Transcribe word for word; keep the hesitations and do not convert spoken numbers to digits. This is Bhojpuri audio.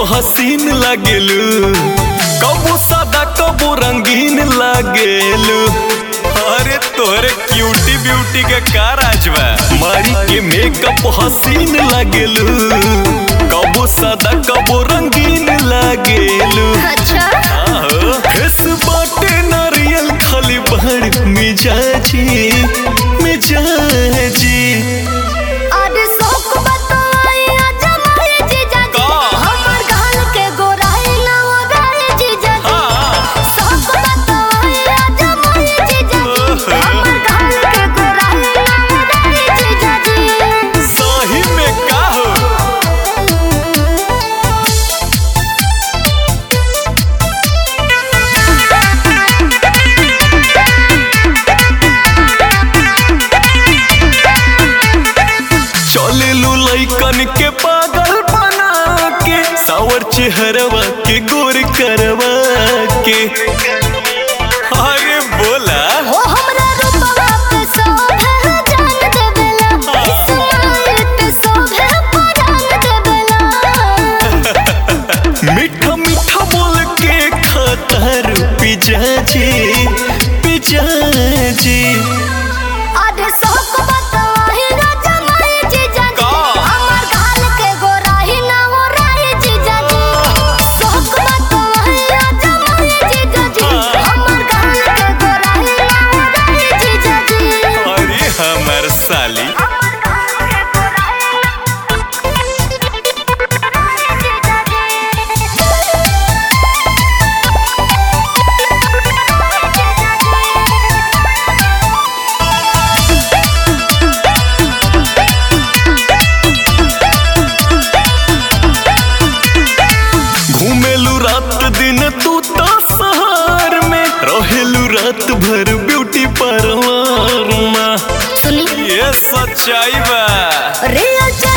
हसीन लागेलू, कबो सादा कबो रंगीन लागेलू। अरे तोरे क्यूटी ब्यूटी के का राज बा? मारी के मेकअप हसीन लागेलू, कबो सादा कबो रंगीन लागेलू। अच्छा फेस बाटे नारियल खाली बहर मिजाजी मिजाजी। अरे शौक बताई आज हमारे जीजा जी, हमर गाल के गोराई ना हो रहे जीजा जी। शौक बताई आज हमारे जीजा जी, हमर गाल के गोराई ना हो रहे जीजा जी। सही में का हो? चलेलू लइकन के पागल बना के, सावर चेहरवा के गोर करवा के। अरे बोला ओ हमरा रूपवा पे शोभे जान देवेला, इस्माइल पे शोभे परान देवेला। मीठा मीठा बोल के खतर पिजाजी पिजाजी। अरे शौक बताई आज हमारे जीजा जी, हमर गाल के गोराई ना हो रहे जीजा जी। शौक बताई आज हमारे जीजा जी, हमर गाल के गोराई ना हो रहे जीजा जी। अरे हमर साली हमर गाल के गोराई ना हो रहे जीजा घूमेलू रात दिन तू तो शहर में, रहेलू रात भर ब्यूटी पार्लर में। सुनी ये सच्चाई बा। रे अच्छा